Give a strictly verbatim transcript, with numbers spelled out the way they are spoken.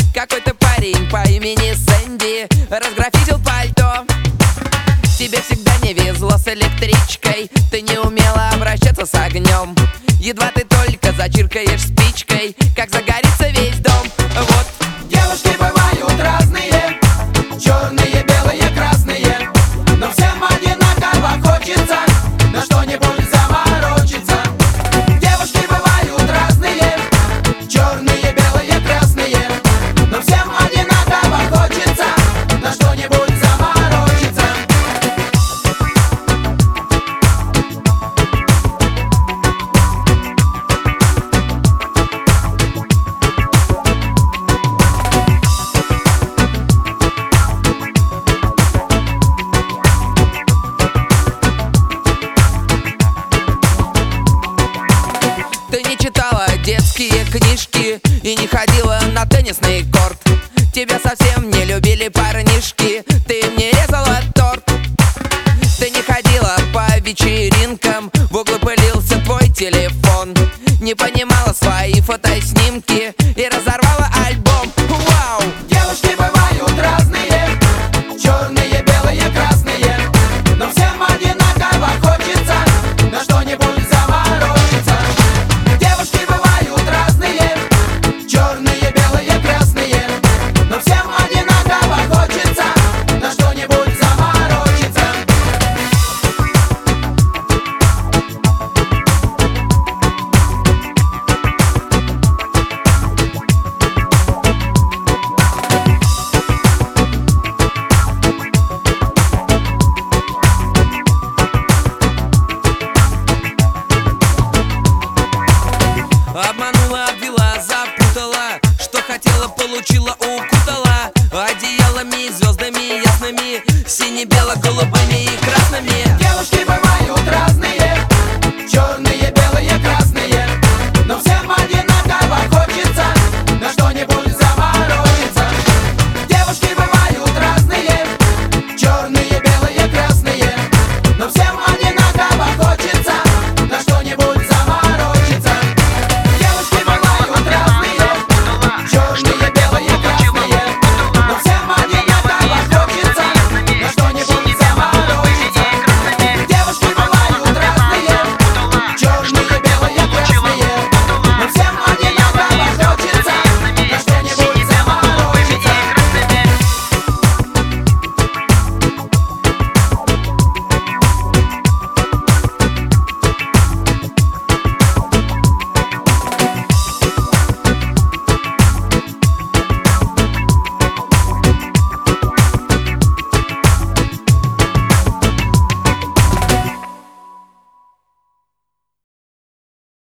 Какой-то парень по имени Сэнди разграфитил пальто. Тебе всегда не везло с электричкой, ты не умела обращаться с огнем. Едва ты только зачиркаешь спичкой, как загорится весь дом. Вот. Девушки бывают разные, черные, белые, красные, но всем одинаково хочется на что-нибудь заморочиться. Девушки бывают разные, черные, белые, красные, но всем одинаково хочется на что-нибудь заморочиться. Ты не читала детские книжки и не ходила на теннисный корт. Тебя совсем не любили парнишки, ты им не резала торт. Ты не ходила по вечеринкам, в углу пылился твой телефон. Не понимала свои фотоснимки и разорвала альбом. Вау! Девушки бывают разные, черные, белые, красные, но всем одинаково хочется на что-нибудь заморочиться. Девушки бывают разные, черные, белые, красные, но всем одинаково хочется на что-нибудь заморочиться. Обманула, обвела, запутала, что хотела, получила.